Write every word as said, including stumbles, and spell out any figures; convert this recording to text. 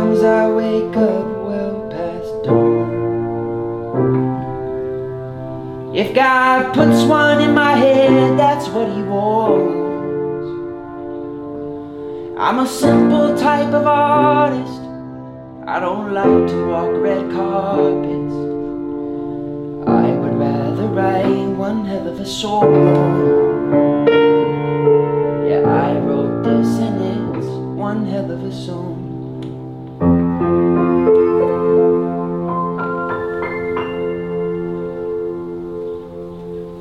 Sometimes I wake up well past dawn. If God puts one in my head, that's what he wants. I'm a simple type of artist. I don't like to walk red carpets. I would rather write one hell of a song. Yeah, I wrote this and it's one hell of a song.